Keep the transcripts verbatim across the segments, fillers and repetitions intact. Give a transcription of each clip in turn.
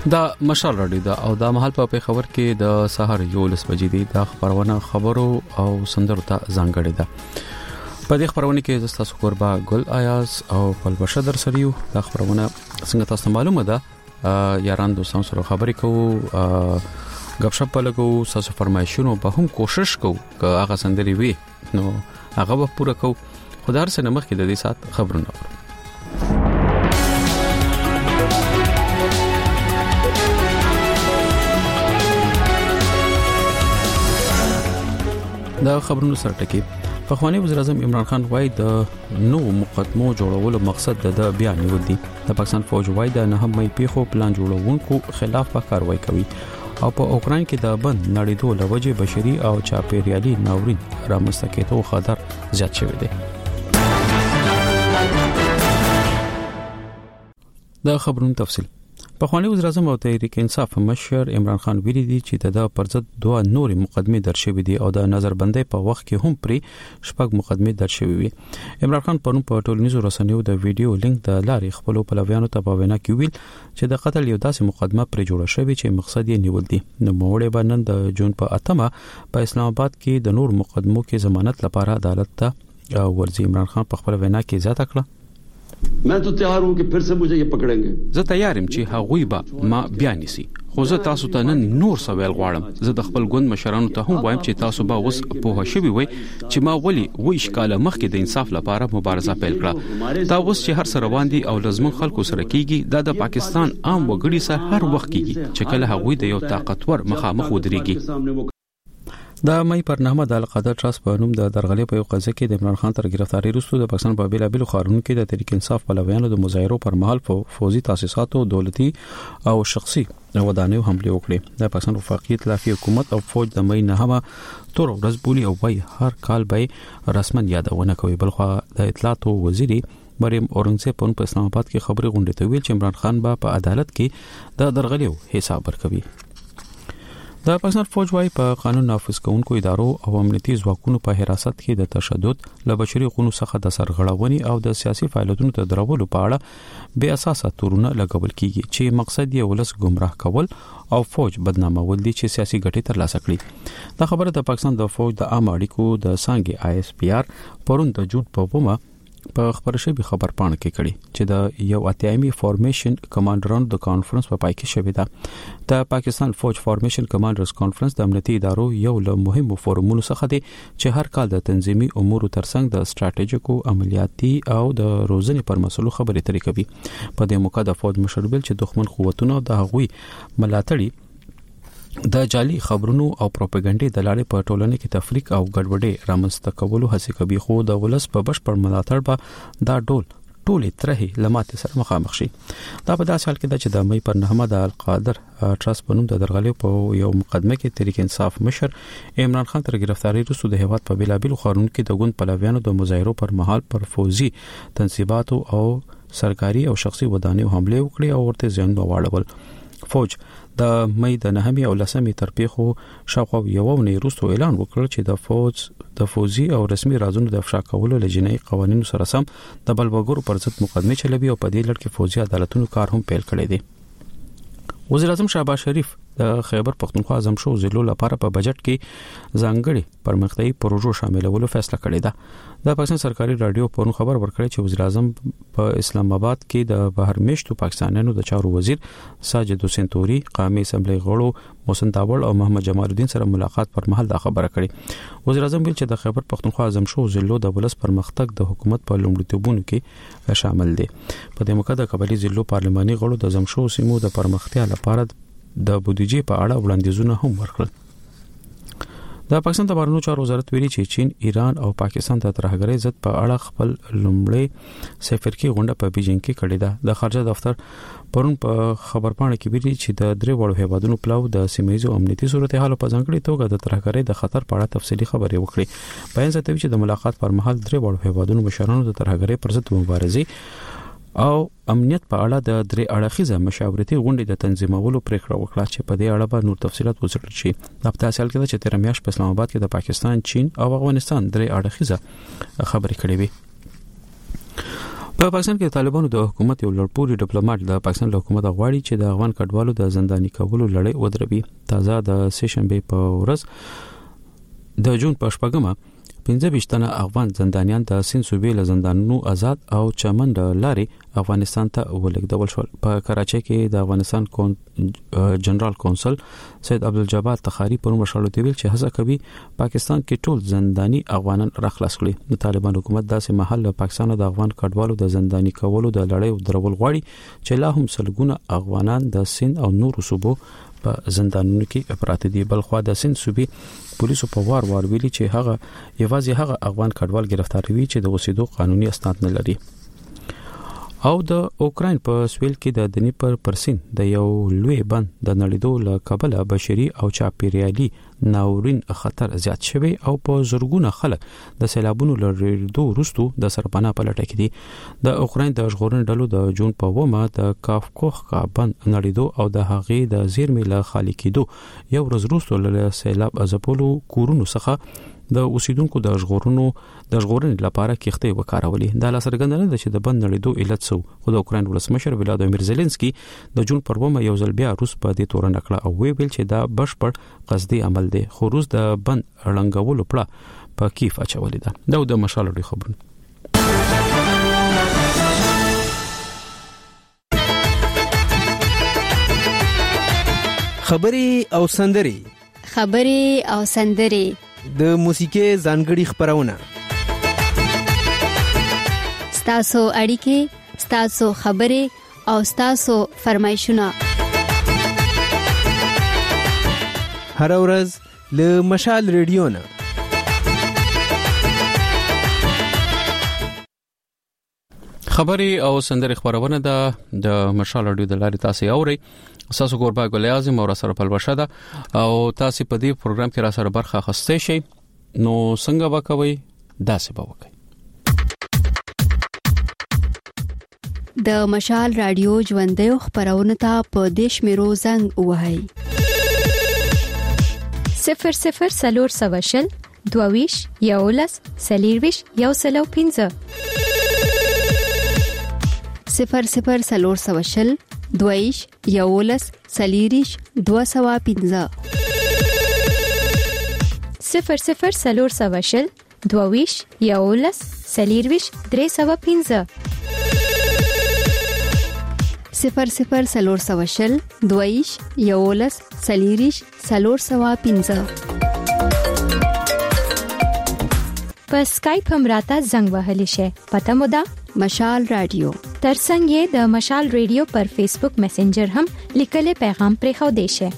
دا مشال رادیو دا او دا محل په خبر کې د سحر یو لس بجې دی دا خبرونه خبرو او سندرو ته ځانګړې ده. په دې خبرونه کې تاسو قربا ګل آیاز او پلبشه در سریو دا خبرونه څنګه تاسو معلومه ده یاران دوستان سره خبرې کوو غب شپ لګو تاسو فرمایشونو به هم کوشش کوو چې هغه سندري وي نو هغه به پوره کوو. خدای سره مخ کې د دې سات خبرونه ورو دا خبرونو سره ټکی. پخوانی وزیر اعظم عمران خان وایي د نو مقدمو جوړولو مقصد د بیان نیول دي. د پاکستان فوج وایي د نه مې پیخو پلان جوړونکو خلاف په کاروایی کوي او په اوکرين کې د بند نړیدو لوجه بشري او چاپیریالي ناورین رامنځته کېدو خطر زیات شوی دی. دا خبرونو تفصیل. پخوانی وزیر اعظم او تحریک انصاف مشر عمران خان ویلي دي چې د پرځد دوه نوري مقدمه درشوي دي او د نظربندۍ په وخت کې هم پری شپږ مقدمه درشوي وي. عمران خان پرون په ټولنیزو رسنیو د ویډیو لینک د لارې خپل پلویانو ته په وینا کې ویل چې د قتل یو داسې مقدمه پر جوړه شوې چې مقصد یې نیول دي. نو موړې باندې د جون په اتمه په اسلام آباد کې د نور مقدمو کې ضمانت لپاره عدالت ته ورځي. عمران خان په خپل وینا کې ځات کړ मैं तो तैयार हूं कि फिर से मुझे ये पकड़ेंगे. زه تیار یم چې هغوی به ما بیان نسی خو زه تاسو ته نن نور سوال غواړم. زه د خپل ګوند مشرانو ته هم وایم چې تاسو به اوس په هوښوي وي چې ما ولي وې ښکاله مخکې د انصاف لپاره مبارزه پیل کړه. دا اوس چې هر سره باندې او لازم خلکو سره کیږي دا د پاکستان عام وګړي سره هر وخت کیږي چې کله هغوی د یو طاقتور مخامخ ودرېږي. دا مې پر نامه د القاعده ټرست په نوم د درغلې په یو قضیه کې د عمران خان تر گرفتاری وروسته د پاکستان په بیلابیلو ښارونو کې د تحریک انصاف پلویانو د مظاهرو پر مهال فوزي تاسیساتو دولتي او شخصي ودانیو حمله وکړې. د پاکستان وفاقي ائتلافي حکومت او فوج د مې نهمه تور ورځ بولی او وايي هر کال به رسمن یادونه کوي. بلخو د اطلاعات وزیري مریم اورنګزیب په اسلام آباد کې خبري غونډه ته ویل چې عمران خان به په عدالت کې د درغلیو حساب ورکوي. د پاکستان فوج وايي په قانون نافذ کوونکو ادارو او امنیتي ځواکونو په حراست کې د تشدد له بشري حقوقو څخه د سرغړونې او د سیاسي فعالیتونو ته درولو په اړه بے اساسه تورونه لګول کیږي چې مقصد یې ولس گمراه کول او فوج بدنامول دي چې سیاسي ګټې ترلاسه کړي. دا خبره د پاکستان د فوج د عام اړیکو د څنګه آی اس پی آر پرون د جوړ په ومه په خبرشبي خبر پاڼه کې کړي چې د یو اتیامي فارمیشن کمانډرانو د کانفرنس په پای کې شوې ده. د پاکستان فوج فارمیشن کمانډرز کانفرنس د امنیتي ادارو یو له مهمو فورمونو څخه دی چې هر کال د تنظیمي امورو ترڅنګ د ستراتیژیکو عملیاتي او د روزنې پر مسلو خبرې اترې کوي. په دې موقع د فوج مشر ویل چې دښمن قوتونه د هغوی ملاتړي د جعلي خبرونو او پروپاګاندا د لارې په ټولنه کې تفریق او ګډوډي رامنځته کولو هڅه کوي. خو د ولس په بشپړ ملاتړ به دا ډول ټولې ترې لماتې سره مخامخ شي. دا په داسې حال کې ده چې د مې پر نهمه د القادر ټرست په نوم د درغلې په یو مقدمه کې تحریک انصاف مشر عمران خان تر گرفتاری وروسته د هیواد په بیلابیلو ښارونو کې د ګوند پلویانو د مظاهرو پر مهال پر فوزي تنصیباتو او سرکاري او شخصي ودانیو حمله وکړي او ورته ځان واړول. فوج د مې د نهمې او لسمې ترپیخو شاوخوا یو ونې وروسته اعلان وکړ چې د فوج د فوزي او رسمي رازونو د افشا کولو لجنې قوانینو سره سم د بلبګورو پر ضد مقدمه چلوي او په دې لړ کې فوجي عدالتونو کار هم پیل کړی دی. وزیر اعظم شهباز شریف د خیبر پختونخوا اعظم شو ضلع لپاره په بجټ کې ځانګړي پرمختیايي پروژو شاملولو فیصله کړې ده. د پاکستان سرکاري رادیو پرون خبر ورکړی چې وزیر اعظم په اسلام آباد کې د بهر میشتو پاکستانیانو د چارو وزیر ساجد حسین توري، قومي اسمبلی غړو محسن داوړ او محمد جمال الدین سره ملاقات پر مهال دا خبره کړې. وزیر اعظم ویل چې د خیبر پختونخوا اعظم شو ضلع د ولس پرمختګ د حکومت په لومړیتوبونو کې شامل دي. په دې موقع د قبایلی ضلع پارلماني غړو د اعظم شو سیمو د پرمختیا لپاره د بودیجې په اړه وړاندیزونه هم ورکړل. د پاکستان د بهرنیو چارو وزارت ویلي چې چین، ایران او پاکستان د ترهګرۍ ضد په اړه خپل لومړی سفرکی غونډه په بیجینګ کې کړې ده. د خارجه دفتر پرون په خبرپاڼه کې ویلي چې د درې وړو هیوادونو پلاو د سیمه‌ییزو امنیتي صورتحال په ځانګړي توګه د ترهګرۍ د خطر په اړه تفصیلي خبرې وکړې. بیان زیاتوي چې د ملاقات پر مهال درې وړو هیوادونو مشرانو د ترهګرۍ پر ضد مبارزې او امنیت په اړه د درې اړخیزه مشاورتي غونډې د تنظیمولو پریکړه وکړه چې په دې اړه به نور تفصيلات وڅېړل شي. د په تاسو کې چې تیر میاشت په اسلام آباد کې د پاکستان، چین او افغانستان درې اړخیزه خبرې کړې وي. په پاکستان کې طالبانو د حکومت یو لړپوري ډیپلوماټ د پاکستان له حکومت غواړي چې د افغان کډوالو د زنداني کولو لړۍ ودروي. تازه د سشنبه په ورځ د جون په شپږمه پنځه ویشت تنه افغان زندانیان د سین صوبې له زندانونو آزاد او چمن لارې افغانستان ته ولېږدول شول. په کراچۍ کې د افغانستان کون جنرال کونسل سید عبدالجبار تخاری پر مشورې دی چې هڅه کوي پاکستان کې ټول زنداني افغانان راخلاص کړي. د طالبان حکومت داسې محل له پاکستان د افغان کډوالو د زنداني کولو د لړۍ درول غواړي چې لا هم سلګونه افغانان د سین او نورو صوبو په زندانونو کې پراته دي. بلخوا د سین صوبې پولیسو په وار وار ویلي چې هغه یوازې هغه افغان کډوال گرفتاروي چې د اوسېدو قانوني اسناد نه لري. او د اوکراین په سویل کې د دنیپر پرسین د یو لوی بند د نړیدو له کبله بشري او چاپیریالي ناورین خطر زیات شوی او په زرګونه خلک د سیلابونو لریدو وروسته د سرپناه په لټه کې دي. د اوکراین د ژغورنې ډلو د جون په ومه د کافکوخ کا بند نړیدو او د هغې د زیرمې له خالي کېدو یو ورځ وروسته له سیلاب ازپولو کورونو څخه د اوسیدونکو د ژغورنو د ژغورنې لپاره کښتۍ وکارولې. دا لاسرګندنه ده چې د بند نړیدو علت سو خو د اوکراین ولسمشر ولادیمیر زيلنسکي د جون پر ومه یو ځل بیا روس په دې تورن کړه او ویل چې دا بشپړ قصدي عمل دی خو روس د بند رنګولو پړه په کیف اچولې ده. دا د مشال لري خبرونه. خبري او سندري خبري او سندري د موسیقي ځانګړي خبرونه ستاسو اړیکې ستاسو خبري او ستاسو فرمایشونه هر ورځ له مشال ریډیو نه. خبري او سندري خبرونه ده د مشال رادیو د لارې تاسو اوري. اساسو ګوربا ګل اعظم او سره په لوشه ده او تاسو په دې پروګرام کې را سره برخه اخستئ شئ. نو څنګه وکوي داسې به وکړئ. د مشال رادیو ژوندۍ خبرونه ته په دیش میرو زنګ وهاي صفر صفر سلور سواشل دوویش یولس سلیرویش یو سلو پینځه صفر صفر سلور سواشل دویش یولس سلیریش دو سوا پینځه صفر صفر سلور سواشل دوویش یولس سلیرویش درې سوا پینځه صفر صفر سلور سواشل دویش یولس سلیریش سلور سوا پینځه. په سکایپ هم راته زنګ وهلی شي. پته مو ده مشال رادیو. ترڅنګ یې د مشال ریډیو پر فیسبوک میسنجر هم لیکلي پیغام پرې خو دی شي.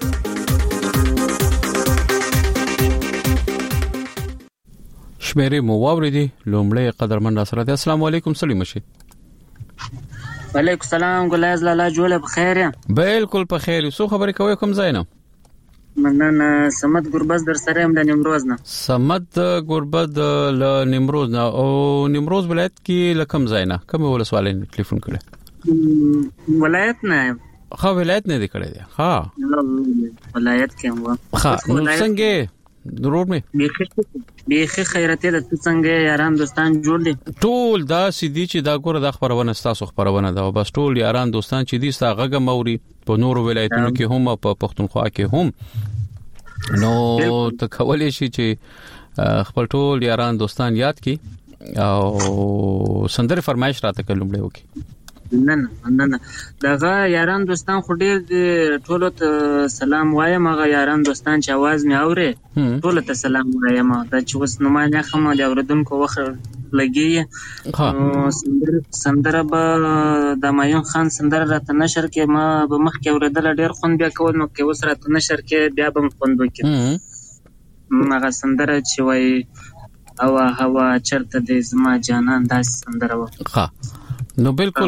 شمیرې مو واوریدي. لومړی قدرمن را سره دی. السلام علیکم سلیم شي. وعلیکم السلام ګلایز لاله جوړه بخیر یم. بالکل په خیر. سو خبرې کوي کوم ځای نه؟ مننه. سمد ګربز در سره يم د نیمروز نه. سمد ګربز له نیمروز نه. او نیمروز ولایت کې لکم ځای نه کوم ولسوالۍ ټلیفون کړي؟ ولایت نه. خو ولایت نه دی کړی دی. ها ولایت کې هم. ها نو څنګه ضرور مې بیخي خیرته د څنګه یاران دوستان جوړ دي. ټول دا سیدی چې دا ګوره د خبرونه ستاسو خبرونه دا بس ټول یاران دوستان چې دي ستا غږ موري په نورو ولایتونو کې هم په پښتونخوا کې هم. نو ته کولای شي چې خپل ټول یاران دوستان یاد کی او سندره فرمایش راته کلمړې وکي. نه نه نه دغه یاران دوستان خو ډیر ټول ته سلام وایم. هغه یاران دوستان چې आवाज مې اوري ټول ته سلام وایم. دا چې وس نو ما نه خمه د اوردونکو وخت لګي. سندره به د مایون خان سندره راته نشر کې ما به مخ کې اوردل ډیر خوند بیا کول نو کې وس راته نشر کې بیا به خوند وکړي. هغه سندره چې وای او هوا چرته د زما جانان داس سندره و. ها نو بالکل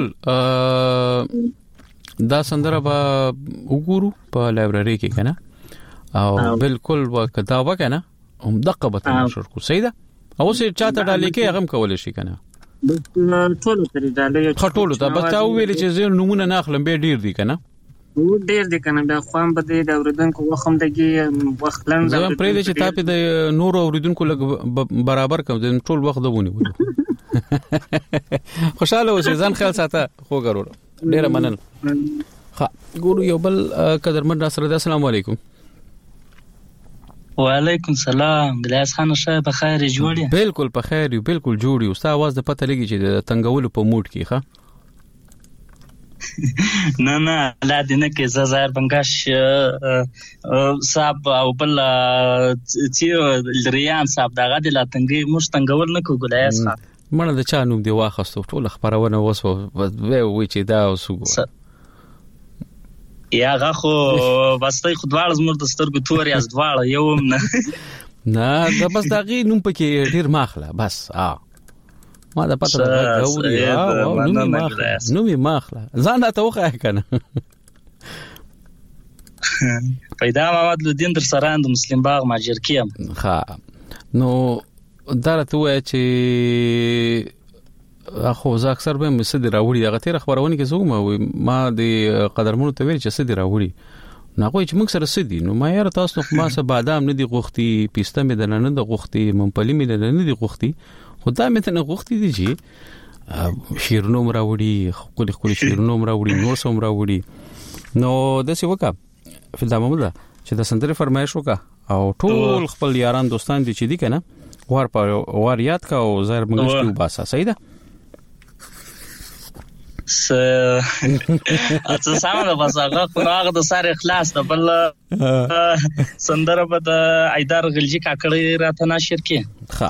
دا سندره به وګورو په لایبرری کې کنه او بالکل وکدا وکنه هم دقه به تنشر کو سیده او سې چاته ډالې کې هغه کول شي کنه ټول ترې ډالې خټول ته بس تا ویل چې زه نمونه ناخلم به ډیر دي کنه ډیر دي کنه دا خوام به د اوریدونکو وخم دګي وخت لند زه پرې چې تا په د نور اوریدونکو لګ برابر کوم ټول وخت دونه خوشاله اوسې ځان خیال ساته خو ګورو ډیر مننه ها ګورو یو بل قدرمن را سره السلام علیکم وعلیکم السلام بلاس خان شه په خیر جوړی بالکل په خیر یو بالکل جوړی او ستاسو आवाज د پته لګی چې د تنگول په موډ کې ښه نه نه لا دې نه کې زازار بنگاش صاحب او بل چې ریان صاحب دغه د لاتنګي مش تنگول نه کوګلایس ښه مړه د چا نوم دی واخستو ټول خبرونه وسو وی چې دا وسو یا غخو واستای خدوال زمر د سترګو تور یاز دواړه یو نه نه دا بس دغه نوم پکې ډیر ماخله بس اه ما دا پته راغلی اه نوم ماخله نوم ماخله ځان ته وخه کنه پیدا محمد لودین در سره د مسلم باغ ماجر کیم ها نو درته وای چې اخو زه اکثر به مسد راوړي دغه تیر خبرونه کې زوم ما د قدرمنو ته ویل چې سد راوړي نه کوی چې موږ سره سدي نو ما یاره تاسو ما سه بادام نه دی غوختي پیسته مې د نه د غوختي ممپلی مې د نه دی غوختي خدای مې ته نه غوختي دي چې شیرونو راوړي خپل خپل شیرونو راوړي نور سوم راوړي نو د څه وکا فدا محمود چې د سندره فرمایش وکا او ټول خپل یاران دوستان دي چې دي کنه ور په ور یاد کا او زهر موږ کې وباسه صحیح ده س اته سامان د بازار خو هغه د ساره اخلاص د بل سندره په د ایدار غلجی کاکړی راته ناشر کې ښه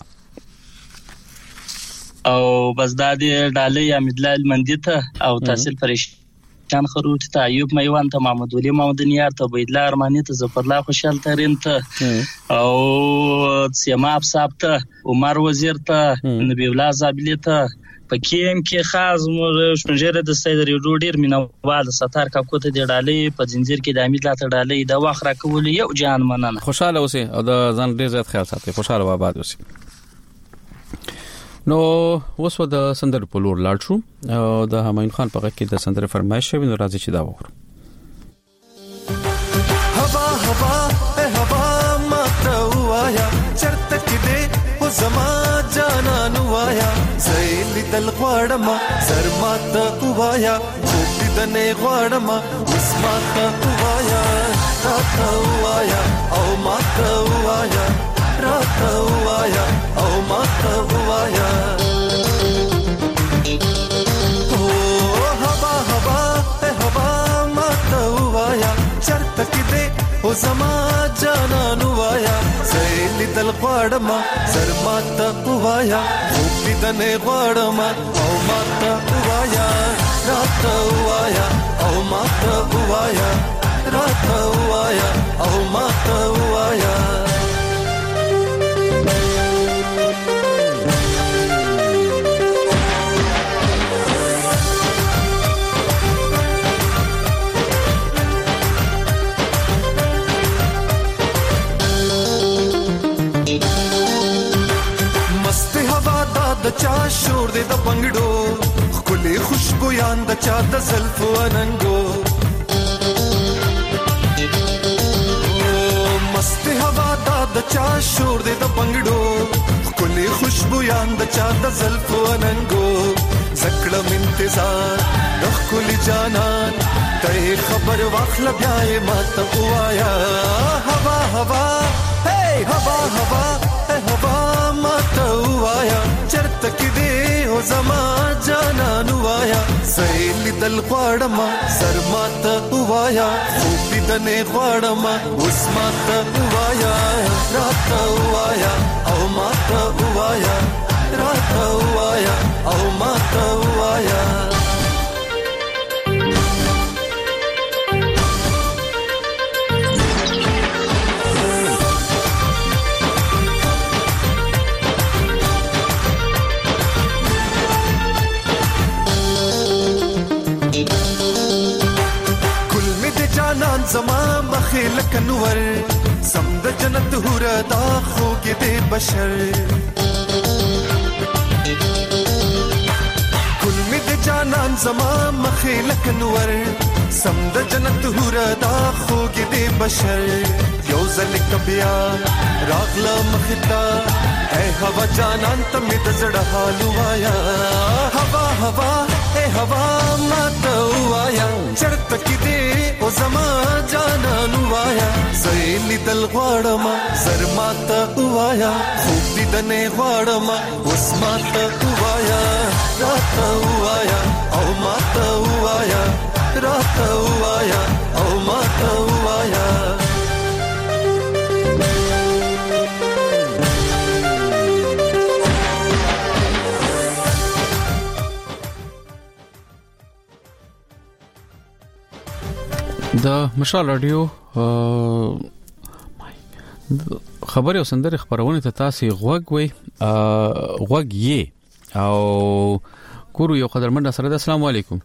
او بس د دې ډالې امیدلال مندیته او تحصیل پریشان خروت ته ایوب میوان ته محمد ولی محمدنیار ته بيدلا ارمانی ته ظفرلا خوشحال ترین ته او سیما صاحب ته عمر وزیر ته نبی الله زابلی ته پکېم کې خاص مور شنجره د سید ریډو ډیر مینوال ستار کا کوته دی ډالې په زنجیر کې د امید لا ته ډالې د واخ را کول یو جان مننه خوشاله اوسې او د ځان ډیر زیات خیال ساتي خوشاله و آباد اوسې نو وسو د سندر په لور لاړ شو او د همایون خان په کې د سندر فرمایش شوی نو راځي چې دا وکړو هوا هوا اے هوا ماته وایا چرته کې دې او زما جانان وایا زېل دل غواړم سر ماته وایا چې دې نه غواړم اوس ماته وایا راته وایا او ماته وایا راته وایا او ماته وایا او هوا هوا اے هوا ماته وایا چرته کې دې او زما جانان وایا زېل دل غواړم سر ماته وایا چې دې نه غواړم او ماته وایا راته وایا او ماته وایا راته وایا او ماته وایا د چا شور دې د بنگړو خولي خوشبو یان د چا د زلفو اننګو مست هوا د چا شور دې د بنگړو خولي خوشبو یان د چا د زلفو اننګو زکړم انتظار د خولي جانان ته خبر واخل بیا ماته وایا هوا هوا هي هوا هوا هوا ماته وایا چرته کې دې او زما جانان وایا زېل دل غواړم سر ماته وایا خو دې نه غواړم اوس ماته وایا راته وایا او ماته وایا راته وایا او ماته وایا زما مخیل کنور سم د جنت هور دا خو کې دې بشر کل می د جانان زما مخیل کنور سم د جنت هور دا خو کې دې بشر یو ځل کبیا راغلا مختا اے هوا جانان ته مې د زړه حال وایا هوا هوا اے هوا ما ته وایا چرته کې دې او زما جانان وایا زېلی دل غواړم زر ما ته وایا خوب دې دنه غواړم اوس ما ته وایا راته وایا او ما ته وایا راته وایا او ما ته وایا د مشال رادیو خبر او سندره خبرونه ته تاسو غوږ وي غوږ یې او کورو یو قدرمن سره السلام علیکم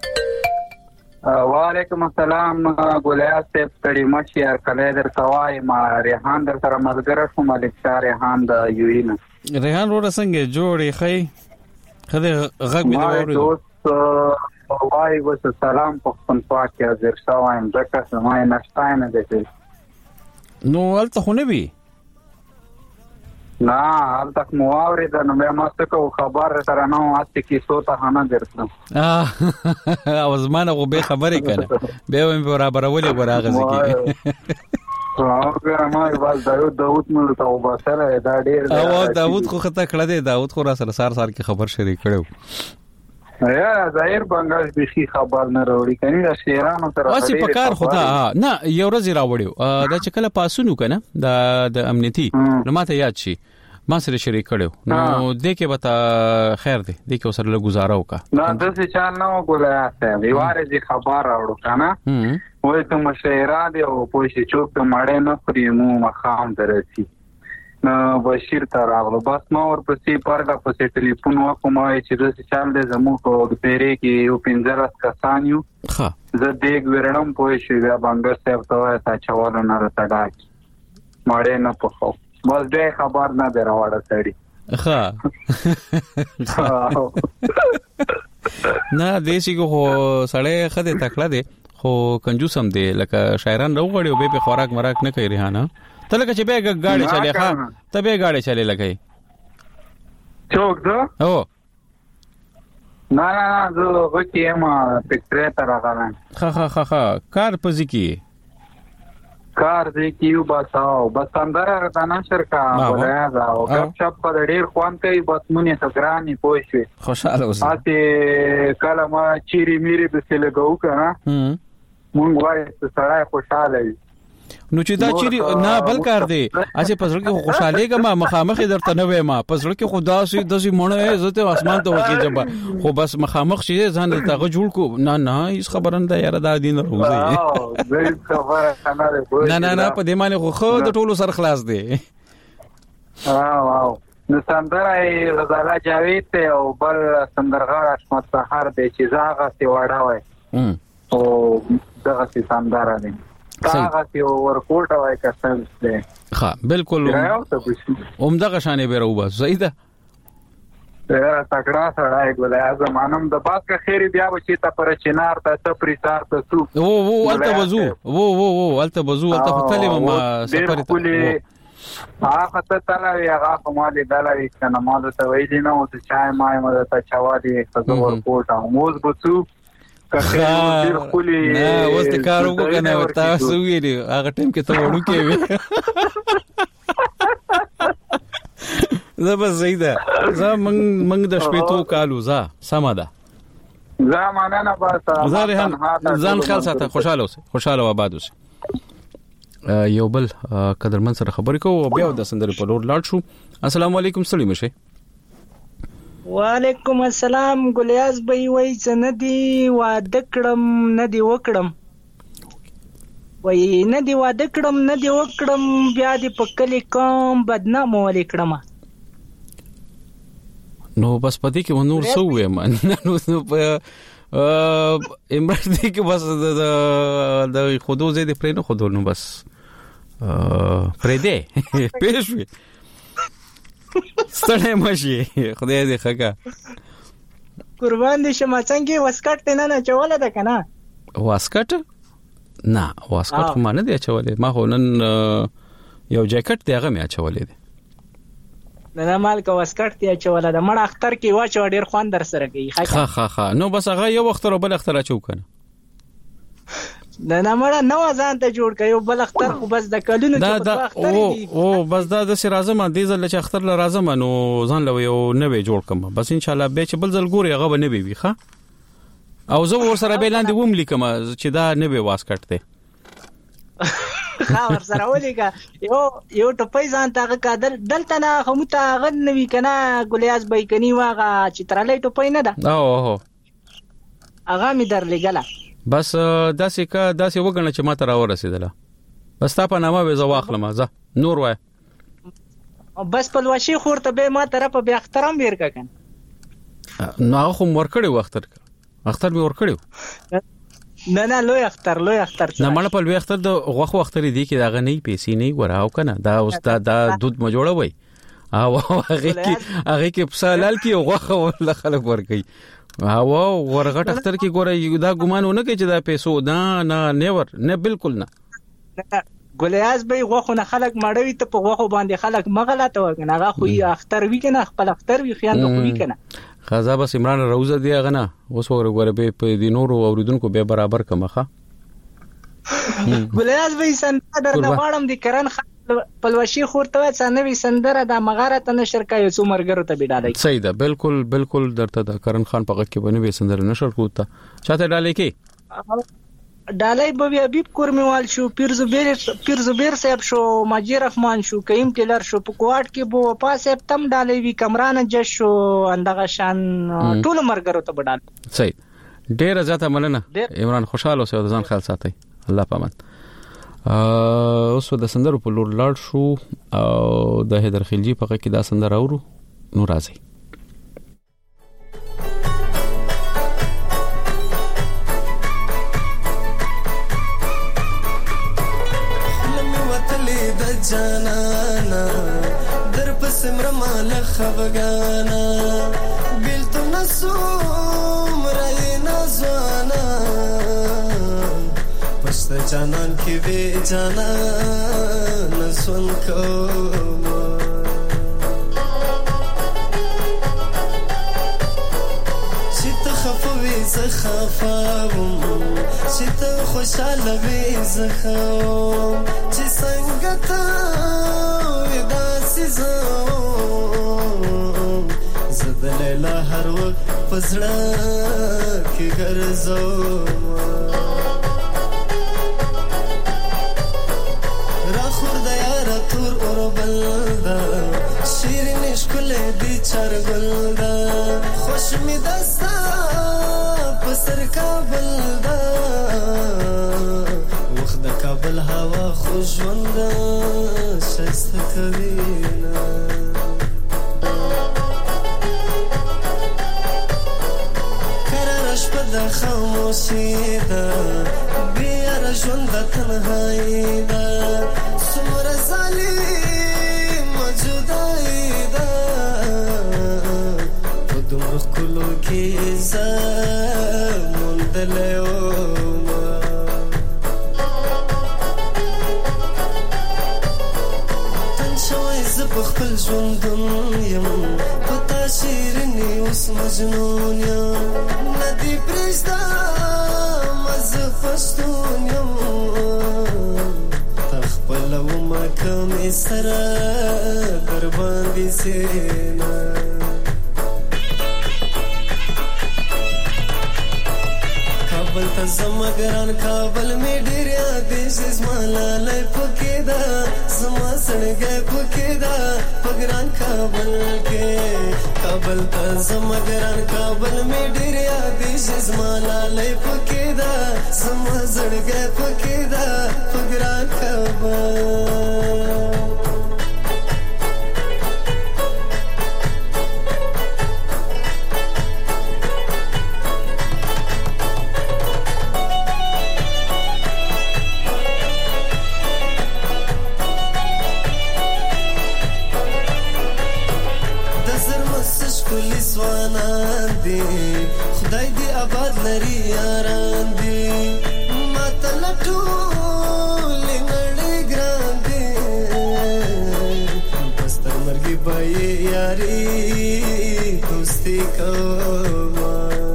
وعلیکم السلام ګولیاس ته کړي مشي کله در توای ما ریحان در سره ملګری شو ملک شاه ریحان د یوین ریحان ور څنګه جوړې خې خدای غږ مې اورید وای وس سلام په خپل پاک حاضر شوایم ځکه سمای نشته نه دي نو الته خو نه وی نه الته مو اورید نو مې ماسته کو خبر سره نو اته کی سوته نه درته اه او زمانه غو به خبرې کړه به مې برابر ولې براغه ځکه هغه ما واز داوود داوود مو ته وباسره دا ډیر او داوود خو خطا کړه دی داوود خو را سره سار سار کې خبر شریک کړو یا ظاهر بنگال بيخي خبر نه راوړي کني د شیرانو سره واسي په کار خدا نه یو ورځ راوړیو دا چې کله پاسونو کنه د د امنیتي نو ماته یاد شي ما سره شریک کړو نو دې کې به خیر دی دې کې سره له گزاره وکا نه د څه چل نو ګولایته ویواره دې خبر راوړو کنه وای ته مشهره دی او پوښي چوک ته مړې نه پریمو مخام درسي نو بشیر ته راغلو بس ما ورپسې پرګه پسې ټلیفون وکوم چې د چل دې زمو کو د پیری کې یو پنځه کسان یو ها زه دې ګورم پوښي بیا بنګر صاحب ته تا چوالو نه راټاک مړې نه پخو بس دې خبر نه دراوړه سړی ها نه دې شي کو سړی خدای تکړه دی خو کنجوس هم دی لکه شاعران راوغړي او به خوراک مراک نه کوي ریحانه ته لکه چې به ګاډي چلے ښا ته به ګاډي چلے لګي چوک دو او نه نه زه وکي ما پکټره تر راغلم ها ها ها ها کار پزې کی کار دې کیو باساو بس اندر راته نشر کا ولا دا او کپ چپ په ډیر خوان کوي بس مونږه سګرانی پوښي خوشاله اوسه اته کله ما چيري میری به لګاو کنه مونږ وای سړی خوشاله وي نو چې دا چیرې نه بل کار دی اسی پسړ کې خوشاله ګما مخامخ درته نه وې ما پسړ کې خدا سي د سي مونږه عزت اسمان ته وکی جبا خو بس مخامخ شي ځان ته جوړ کو نه نه هیڅ خبرنده یاره دا دین روزي نه نه نه په دې معنی خو خو د ټولو سر خلاص دی واو نو سندره غزاله جاوید او بل سندرغاړ اسمت سحر دی چې زاغه سی وړا وای او دغه سي سندره دی هغه سی ورکوټ وای کسان دی ها بالکل عمده شانې به راو صحیح ده تکړه سره ګولای زمانم د باز کا خیری بیا و چې ته پر چنار ته تپری سار ته سو وو وو الته وزو وو وو وو الته وزو الته خپلې ما سفر ته هغه ته تلوي هغه کومه دلوي کنه ما ته ویل نه او ته چای ما ما ته چوالي خزو ورکوټ او موز بوڅو کخه ډیر خولي نه اوس ته کار وکنه تاسو ویلي هغه ټیم کې ته وړو کې وي زبر زیدا زه من من د شپې تو کالو زه سم ده زمانه نه باسه زه ځان خیال ساته خوشاله اوسه خوشاله و آباد اوسه یو بل قدرمن سره خبرې کوو بیا د سندرې په لور لاړ شو السلام علیکم سلیم شه وعلیکم السلام ګلیاز بای وای سندي واده کړم نه دی وکړم وای نه دی واده کړم نه دی وکړم بیا دی په کلی کوم بدنامه ولې کړم نو بس پدې کې ونور سو وې man نو په امرته کې بس د د خودو زې د پرې نو خودو نو بس پرې دې پېښوي ستړی مشي خدای دې خکا قربان دې شمه څنګه واسکټ نه نه چوله ده کنه واسکټ نه واسکټ خو ما نه دی چولې ما خو نن یو جاکټ دی هغه مې چولې دی نه مال کا واسکټ ته چولا د مړ اختر کې واچو ډیر خوان در سره کوي ها ها ها نو بس هغه یو اختر او بل اختر اچو کنه نه نه مړ نو ځان ته جوړ کيو بل اختر خو بس د کلونو کې په اختر دی او بس دا د سر اعظم د ځل چې اختر ل اعظم نو ځان له یو نوې جوړ کم بس ان شاء الله به چې بل ځل ګوري هغه به نوې وي ښه او زه ور سره به لاندې ووم لیکم چې دا نوې واسکټ دی ها ور سره ولیکا یو یو ټپای ځان ته کا دل دلته نه هم ته غن نوی کنه ګلیاز بای کني واغه چې ترلې ټپای نه ده او هو هغه می در لګلا بس داسې کا داسې وګڼه چې ما ته را ورسېدله بس تا په نامه به زه واخلم زه نور وای بس په لوشي خورته به ما طرف به اخترام ورکا کنه نو هغه مور کړي وختر اختر به ور کړیو نه نه لوی اختر لوی اختر نه مړ په لوی اختر د غوخو اختر دی کې دا غنی پیسې نه وراو کنه دا استاد دا دود مجوړه وای او هغه کې هغه کې پسالال کې غوخه ول خلک ور کوي او ورغټ اختر کې ګوره دا ګمانونه کې چې دا پیسو دا نه نیور نه بالکل نه ګلیاز به غوخه نه خلک مړوي ته په غوخه باندې خلک مغلطه وکنه هغه خو اختر وی کنه خپل اختر وی خیال ته وی کنه خزا بس عمران روزه دی غنه اوس وګوره به په دي نورو اوریدونکو به برابر کمخه ګلیاز به سندره د غواړم د کرن پلوشي خورته څنګه سندره د مغارت نشر کوي څو مرګرو ته بډالای صحیح ده بالکل بالکل درته د کرن خان په کې بنوي سندره نشر کوته چاته ډالې کې ډالای به حبیب کورمیوال شو پیر زبیر پیر زبیر صاحب شو ماجی رحمان شو کیم ټیلر شو په کوټ کې بو پاس تم ډالای وی کمران جش شو اندغه شان ټول مرګرو ته بډال صحیح ډیر زیاته مننه عمران خوشاله اوسه ځان خیال ساتي الله پامان اوس د سندرو په لور لاړ شو او د حیدر خلجی په کې دا سندر اورو نو راځي جانانا در پس مرمال خفگانا بیلتو نسوم رای نازوانا پشت جانان کی وی جانا نسون کوما چیت خفوی زخفاوم چیت خوشحال وی زخوم چی سنگتا ودا سیزوم زد لیلا هر وقت پزڑا کی گرزوم را خورد یارا تور اور بلدا شیرینش کل دی چار گلدا خوش می دستا پسر کابل دا وخت د کابل هوا خوشوند شست کوینا کرارش پد خاموشی دا بیار ژوند تنهایی دا سمر ظالم موجودای دا په دومره کلو کې زمون دلو خپل ژوندون یم پتا شیرینی اوس مجنون یم ندی پرېږده مزه پښتون یم تا خپله ومه که مې سره در باندې سینه کابل ته زما ګران کابل مې ډېر یادېږي زما لالی پکې ده زما سړګی پکې ده په ګران کابل کې کابل ته زما ګران کابل مې ډېر یادېږي زما لالی پکې ده زما زړګی پکې ده په ګران کابل خدای دی آباد لري یاران دی ما تلټول نړۍ ګران دی بستر مرګي به یاري دوستي کوما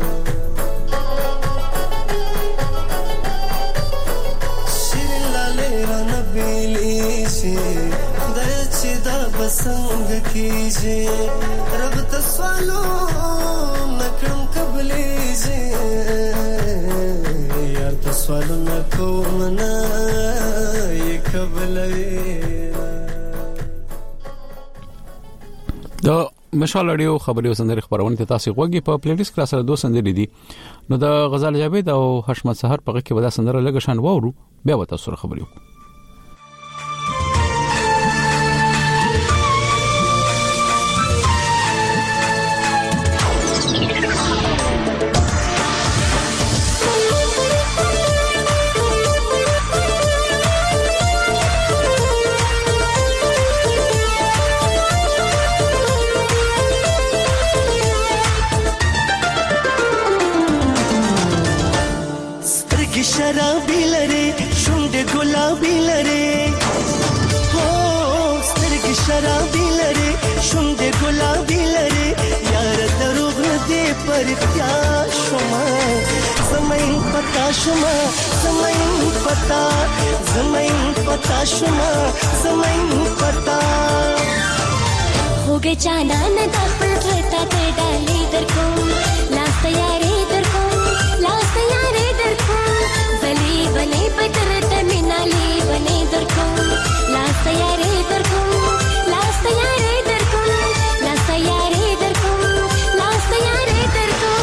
شیرین لاله را نبیلی شي خدای چې دا بسنګ کیږي رب تسوالو نکړم قبلېږي یار تسوالو نکوم نه یې قبلوي د مشال اړیو خبري وسندري خبرونه ته تاسو غوږی په پلی لیست کلاس سره دوه سندري دي نو د غزال جاوید او حشمت سحر په کې ودا سندره لګ شان وورو بیا وتا سره خبري शराबी लरे शुंड गुलाबी लरे हो स्तरगी शराबी लरे शुंड गुलाबी लरे यार दरुग दे पर क्या शुमा ज़मीन पता शुमा ज़मीन पता ज़मीन पता शुमा ज़मीन पता हो गए चांदन दाखल करता कर डाले दर को लास्ट यारे दर को लास्ट यारे दर को बले बले पतरत मिनाले बने दर को लास्ट यारे दर को लास्ट यारे दर को लास्ट यारे दर को लास्ट यारे दर को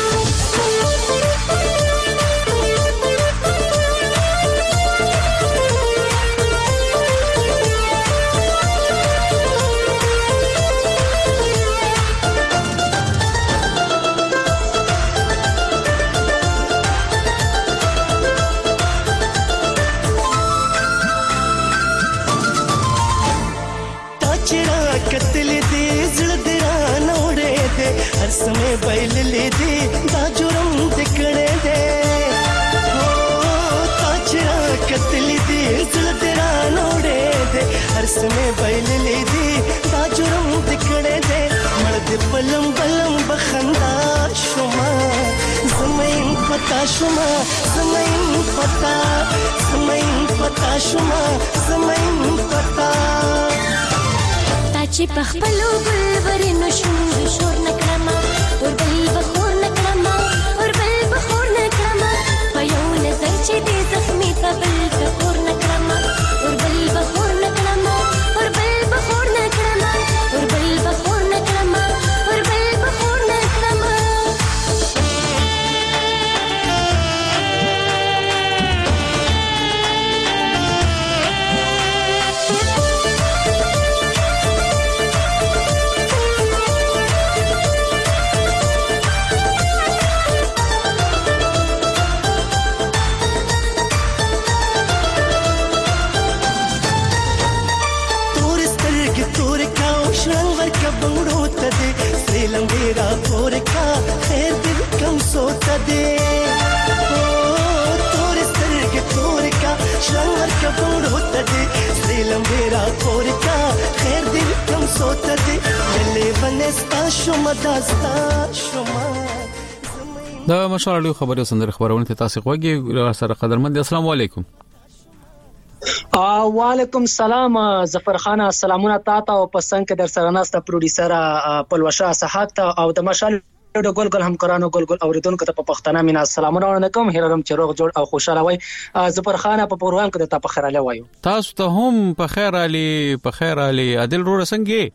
हर समय बैल ले दे दा जुरम दिखने दे हो ताजरा कतली दे दिल तेरा नोड़े दे हर समय बैल ले दे दा जुरम दिखने दे मर्द बलम बलम बखंदा शुमा ज़मीन पता शुमा ज़मीन पता ज़मीन पता शुमा ज़मीन पता چې پخپلو ګلورینو شونډو شور نکړما اور بل بخور نکړما اور بل بخور نکړما په یو نظر چې دې زخمي په بل بخور نکړما اور بل بخور نکړما اور بل بخور نکړما اور بل بخور نکړما اور بل بخور نکړما लंबेरा पोर का खैर दिल कम सोता दे ओ तोरे सर के तोर का शंवर का बंग होता दे से लंबेरा पोर का खैर दिल कम सोता दे गले बने स्ता शुमा दास्ता शुमा دا مشال اړیو خبري وسندري خبرونه ته تاسو غوږی سره قدرمن السلام علیکم وعلیکم السلام ظفر خان سلامونه تاسو او پسند کې در سره ناسته پروډوسر پلوشا صحت او د مشال د ګل ګل همکارانو ګل ګل اوریدونکو ته په پښتنه مینا سلامونه علیکم هرم چې روغ جوړ او خوشاله وای ظفر خان په پروګرام کې ته په خیر علي وایو تاسو ته هم په خیر علي په خیر علي عادل رو څنګه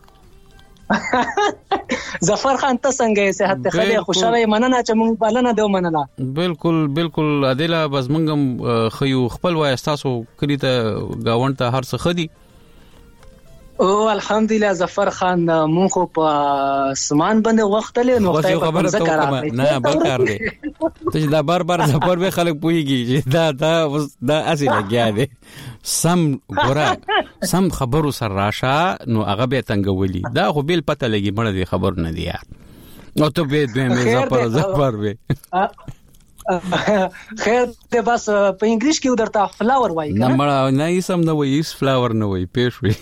ظفر خان ته څنګه صحت ته خدای خوشاله مننه چې مونږ بلنه دیو مننه بالکل بالکل عادل بس مونږ خيو خپل وای تاسو کړی ته گاوند ته هر څه خدي او الحمدلله ظفر خان مونږ خو په سامان باندې وخت له نو خبره ذکر نه بل کار دی ته دا بار بار ظفر به خلک پويږي دا دا دا اصلي لګیا دی سم ګورا سم خبرو سر راشه نو هغه به تنګولي دا خو بیل پته لګي مړه دی خبر نه دی یار او ته به به مې ظفر ظفر به خیر ته بس په انګلیش کې ودرته فلاور وایي نه مړه نه یې سم نه وایي ایس فلاور نه وایي پېښ وي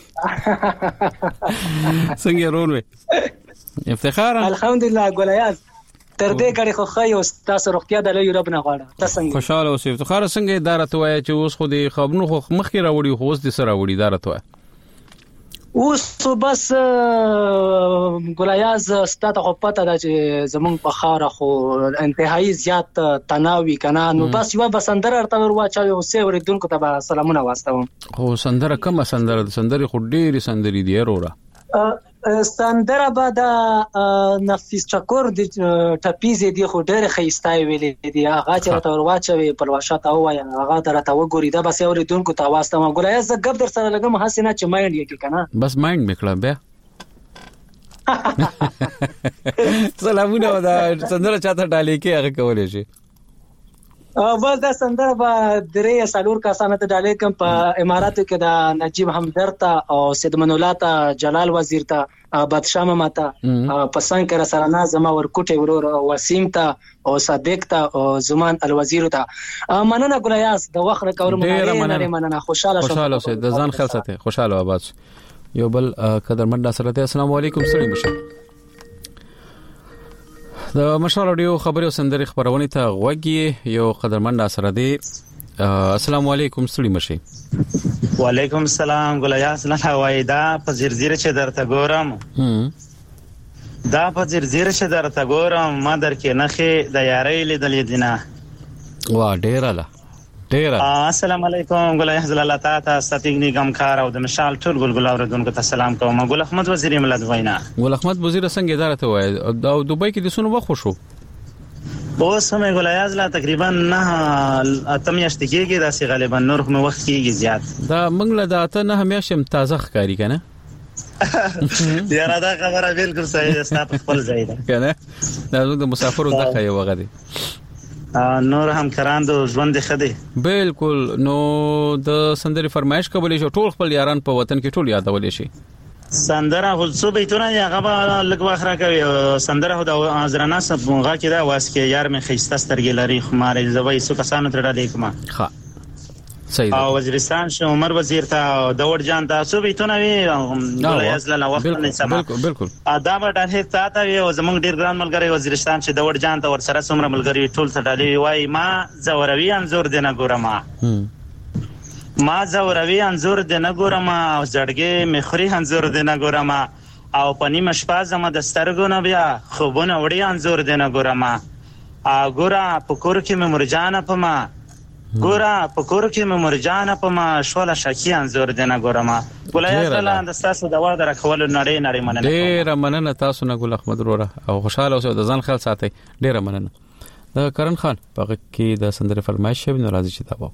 څنګه رون وي افتخار الحمدلله ګولیاز تر دې کړي خو خی او تاسو روغتیا د لوی رب نه غواړه تاسو څنګه خوشاله اوسئ افتخار څنګه اداره توای چې اوس خو دې خبرونو خو مخکې راوړي خو اوس دې سره راوړي اداره توای اوس بس ګولیاز ستاسو خو پته ده چې زمونږ په خاور خو انتهایی زیات تناوي کنه نو بس یو بسندر ارته ورواچو او سه ورېدونکو ته سلامونه واستوم خو سندره کومه سندره سندره خو ډېری سندري دی وروره سندره به د نفیس چکور د ټپیزې دی خو ډېر خېستای ویلې دی هغه چې راته ورواچوي په لواشات او وای هغه درته وګوري دا بس اوریدونکو ته واستم ګولای ز غب در سره لګم حسینه چې مایند یې کنه بس مایند میکړه بیا سلامونه دا سندره چاته ډالې کې هغه کولې شي بس دا سندره به درې سالور کسانه ته ډالې کوم په اماراتو کې د نجیب همدرد او سید منولا ته جلال وزیر ته بادشاه ماما ته پسند کړه سره نازم ورکوټي ورور وسیم ته او صادق ته او زمان الوزیر ته مننه ګلیاس د وخت کور مننه مننه خوشاله شم خوشاله اوسئ د ځان خیال ساتئ خوشاله آباد یو بل قدرمن سره ته السلام علیکم سړي مشه د مشال اډیو خبري او سندري خبرونه ته غوږی یو قدرمن سره دی السلام علیکم سړي مشه وعلیکم السلام ګلیاس نه وایدا په زیرزیره چې درته ګورم دا په زیرزیره چې درته ګورم ما درکې نخې د یارۍ لیدلې دینه وا ډیراله ډیره السلام علیکم ګلیاس الله تعالی ستګنی غمکار او د مشال ټول ګلګل اوردونکو ته سلام کوم ګل احمد وزیر ملت وینا ګل احمد وزیر څنګه اداره ته وای او دوبۍ کې د سونو وخت شو اوس هم ګلیاس لا تقریبا نه اتم یاشت کېږي دا سي غالبا نور هم وخت کېږي زیات دا منګله دا ته نه همیشه تازه ښکاری کنه یاره دا خبره بالکل صحیح ده ستاسو خپل ځای ده کنه دا د مسافرو دغه یو غدي نور هم کراندو ژوند خدي بالکل نو د سندري فرمایش کولې شو ټول خپل یاران په وطن کې ټول یادولې شي سندره خلصو بیتونه هغه لګ واخره کوي سندره د ازرنا سبغه کې دا واسکه یار مې خيسته سترګې لري خمارې زوي سو کسانو تر ډالې کوم ها صحیح او وزیرستان شه عمر وزیر ته داور جان تاسو بیتونه وی ولایز له وخت نه سم بالکل بالکل ادم ډېر تاته وی او زمونږ ډیر ګران ملګری وزیرستان چې داور جان ته ور سره څومره ملګری ټول ته ډالې وای ما زوروي انزور دینه ګورم ما زوروي انزور دینه ګورم او زړګي مخري انزور دینه ګورم او پنی مشپا زما د سترګو نه بیا خوبونه وړي انزور دینه ګورم ا ګورا پکور کې مې مرجانه پما ګورا پکور کې مې مرجانه پما شوله شکی انزور دینه ګورم ګولای تعالی د تاسو د وړ درکول نړۍ نړۍ مننه ډیر مننه تاسو نه ګل احمد وروره او خوشاله اوسئ د ځان خیال ساتئ ډیر مننه د کرن خان په کې د سندره فرمایش شوی ناراضي چې دا وو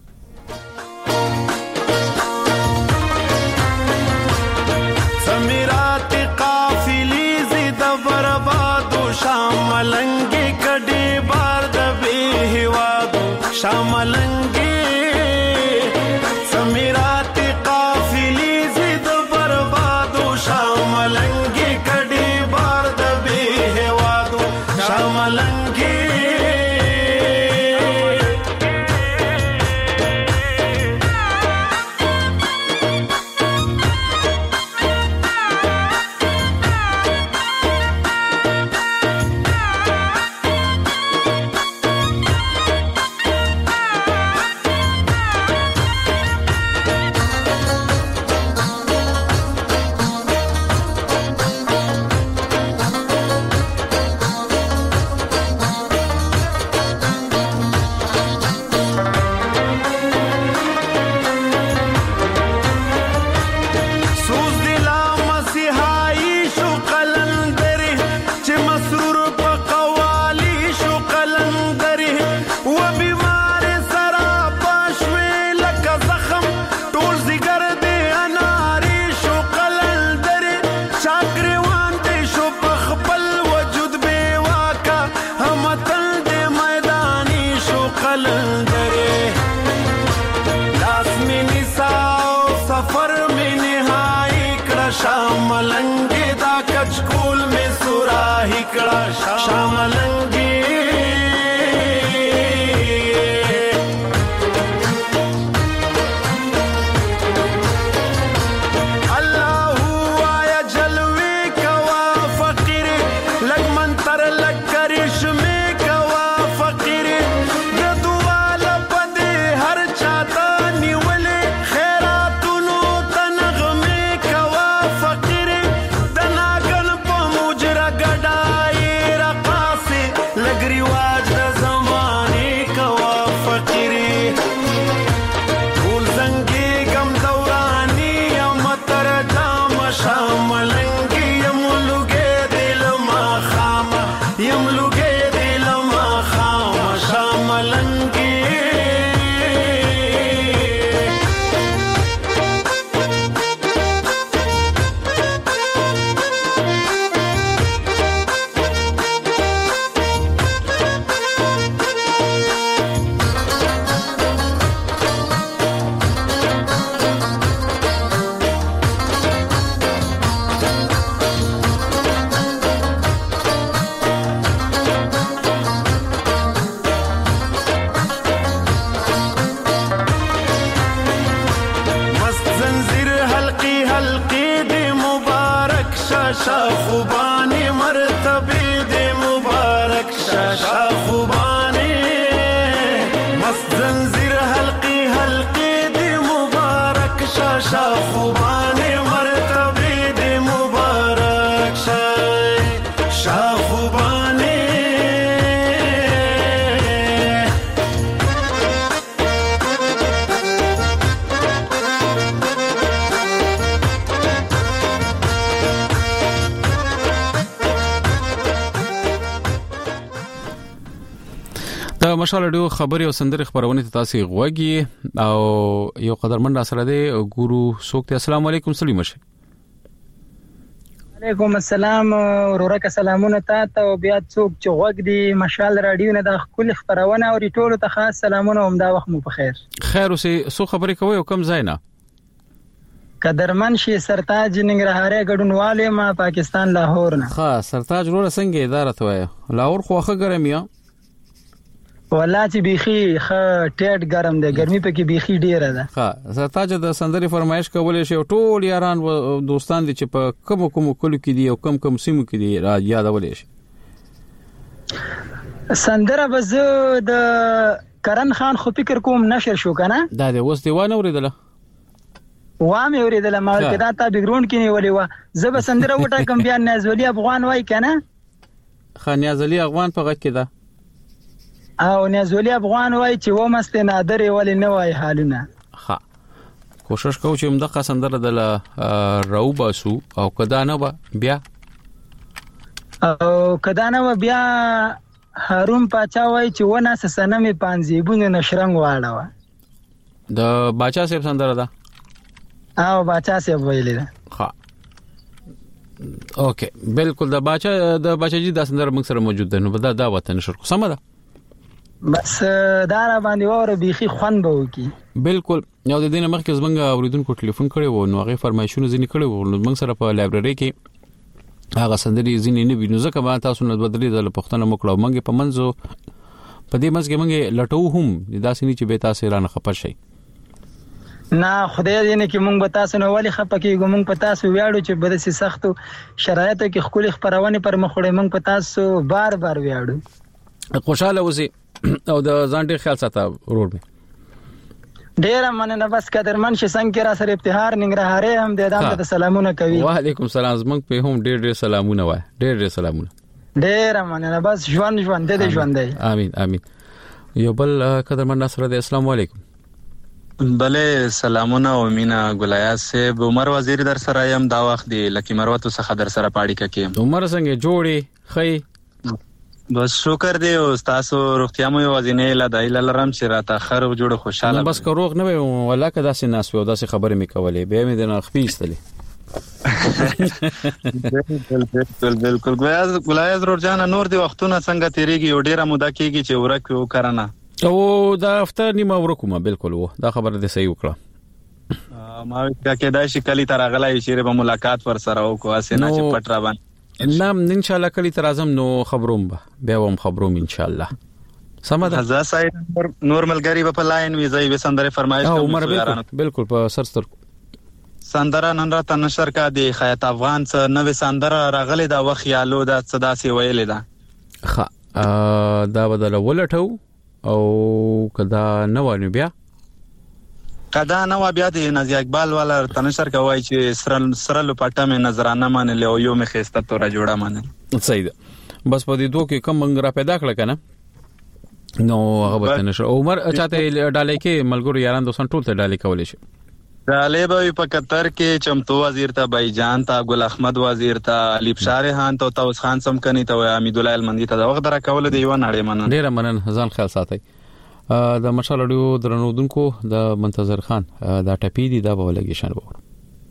سمیرات قافلی زید بربادو شاملنگی کډی بار د به هوادو شاملنگی سمیرات قافلی زید بربادو شاملنگی کډی بار د به هوادو شاملنگی شاشا خوبانی مرتبه دی مبارک شاشا خوبانی مست زنجیر حلقی حلقی دی مبارک شاشا خوبانی مرتبه دی مبارک شاشا خوبانی د مشال ډیو خبري او سندري خبرونه ته تاسو غوږی او یو قدرمن سره دی ګورو سوکته. السلام علیکم سلیم شه. علیکم السلام ورورک سلامونه تاسو او بیا څوک چې غوږ دی مشال رادیو نه د خپل خبرونه او ټولو ته خاص سلامونه هم دا وخت مو په خیر. خیر اوسې سو خبري کوي او کم ځای نه قدرمن شي سرتاج ننګرهاري ګډونواله ما پاکستان لاهور نه. ها سرتاج ور څنګه اداره توای لاهور خوخه ګرمیا والله چې بيخي خ ټیټ ګرم دی ګرمي پکې بيخي ډیره ده. ها سرتاج د سندري فرمایش کولې شي ټول یاران دوستان دي چې په کوم کوم کلو کې دي او کم کم سیمو کې دي را یادولې شي. سندره بز د کرن خان خو فکر کوم نشر شو کنه دا دی اوس دیوانه اوریدله وامه اوریدله ما کدا تا بیګراوند کې نیولې و زب سندره وټه کم بیا نازولي افغان وای کنه خانیازلی افغان په غږ کې ده او نازولي افغان وای چې و مست نادر ولې نه وای حالونه. ها کوشش کوم چې مدقه سندره د راو باسو او کدا نه بیا او کدا نه بیا هارون پاچا وای چې ونه سنمې پانځيبونه نشرنګ واړه د باچا صاحب سندره ده او باچا صاحب ویلې ده. ها اوکې بالکل د باچا د باچا جی د سندره موږ سره موجود ده نو دا دا وطن نشر کو سم ده بس دا را باندې وره بيخي خوان به وکي. بالکل یو د دینه مخکې زمنګ اوریدونکو ټلیفون کړي وو نو هغه فرمایشونه ځینې کړي وو نو موږ سره په لایبرری کې هغه سندري ځینې نه وینو ځکه به تاسو نه بدلې د پښتنه مکړو موږ په منځو په دې منځ کې موږ لټو هم داسې نه چې به تاسو رانه خپه شي نه خدای دې نه کې موږ به تاسو نه ولې خپه کېږو موږ په تاسو ویاړو چې بده سي سختو شرایطو کې خپل خبرونه پر مخ وړي موږ په تاسو بار بار ویاړو. خوشاله اوسئ او د ځان ډیر خیال ساته ورور می ډیر مننه بس قدرمن شي څنګه را سره ابتهار ننګرهاري هم د ادم ته سلامونه کوي. وعلیکم السلام زمنګ په هم ډیر ډیر سلامونه وای ډیر ډیر سلامونه ډیر مننه بس ژوند ژوند دې ژوند دی. امين امين. یو بل قدرمن نصر دې السلام علیکم. بله سلامونه او مینا ګلایاس صاحب عمر وزیر در سره يم دا وخت دی لکه مروتو څخه در سره پاړی کې عمر څنګه جوړي خی بس شکر دی او تاسو روغتیا مو وزینې لا دای لرم چې را تاخر جوړ خوشاله بس که روغ نه وي ولا که داسې ناس وي داسې خبرې مې کولې به مې د نخپې استلې بالکل بالکل ګویاز ګلایاز ورجان نور دی وختونه څنګه تیریږي او ډیره موده کېږي چې ورک یو کرانه او دا افطار نیمه ورکومه بالکل وو دا خبره دې صحیح وکړه ما کې دا شي کلی تر غلای شي به ملاقات ور سره وکړو اسنه چې پټ را باندې نام ان شاء الله کلی تر اعظم نو خبروم به بیا هم خبروم ان شاء الله سمه ده حزا سايد نورمال غری په لاین وی زوی وسندره فرمایش کوم یارانو بالکل په سرستر سندره نن را تنشر کا دی خیات افغان څ نو سندره راغلی دا وخیالو دا صدا سی ویلې دا خ دا بدل ولټو او کدا نو ونه بیا کدا نو بیا د نازي اقبال والا تنشر کوي چې سرل سرل پټه مې نظرانه مانلې او یو مې خسته تور جوړه مانل صحیح ده بس په دې دوه کې کم منګرا پیدا کړ کنه نو هغه به نشر عمر چاته ډالې کې ملګرو یاران دوستان ټول ته ډالې کولې شي ډالې به په قطر کې چمتو وزیر ته بایجان ته ګل احمد وزیر ته لیب شارحان ته توس خان سم کني ته حمید الله المندي ته وخت درا کول دی و نړۍ منن ډیر منن ځان خیال ساتي د مشال اډیو درنودونکو د منتظر خان دا ټپی دی دا به لګی شان وو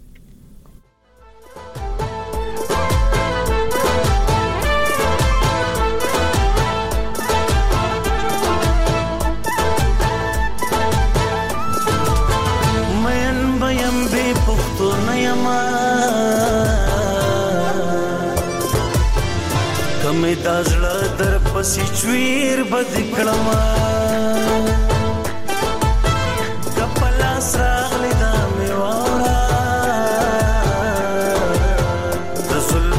مین بیم به پختو نیما کمه دازړه در پسې چویر بد کړما کپلا سراغلی دا میوارا رسول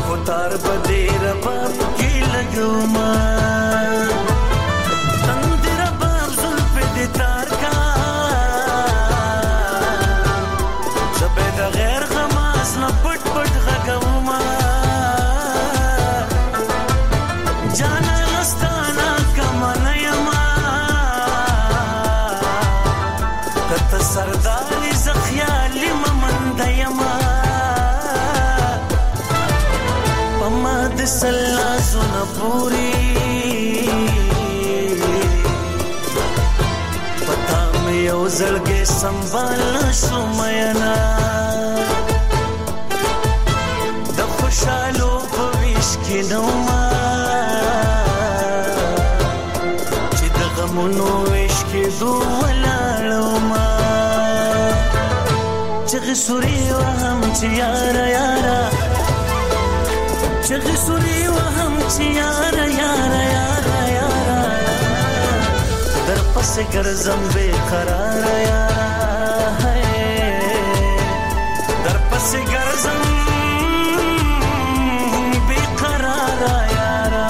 سلا زونه پوری پتا مې یو زړګې سنبال شو مینا د خوشالو په ویش کې نو ما چې د غمونو ویش کې دو ولاړو ما چغې سوري وهم چې یارا یارا چغې سوري وهم چې یارا یارا یارا یارا در پسې ګرځم بے قرار یارا در پسې ګرځم بے قرار یارا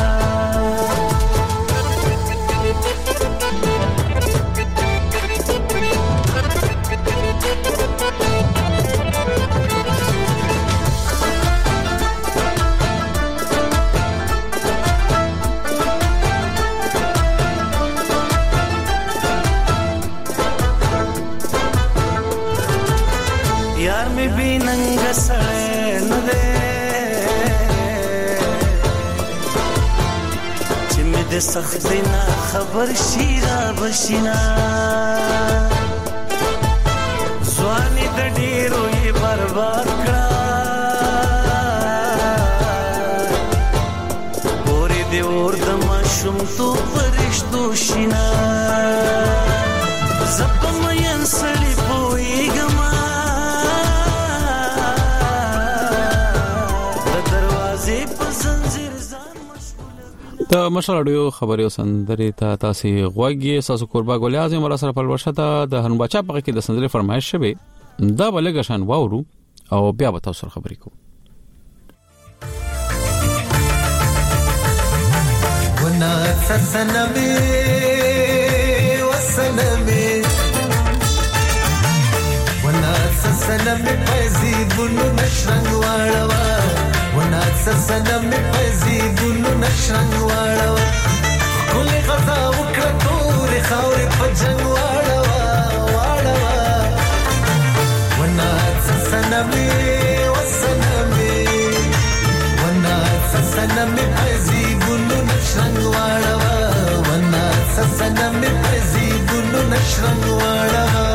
یار می بی ننګ سړی نه دی چې مې د سختۍ نه خبر شي را بشینا ځواني د ډېرو یې برباد کړه پورې دې اور د ماشومتوب په رشتو شینا زه په مین سړي پوهېږم د مشال اډیو خبري سندري ته تاسو غوږی ساسو قربا ګولیا اعظم ولا سره پلوشه ته د هنو بچا په کې د سندري فرمایش شوه دا بلګ شان واورو او بیا به تاسو خبرې کوو ونا سسنمي وسنمي ونا سسنمي پزي بونو نشرنګ واړوا ونا سسنمي پزي بونو نشرنګ واړوا کله غزا وکړه تور خاورې په جنگ واړوا واړوا ونا سسنمي وسنمي ونا سسنمي پزي بونو نشرنګ واړوا ونا سسنمي پزي بونو نشرنګ واړوا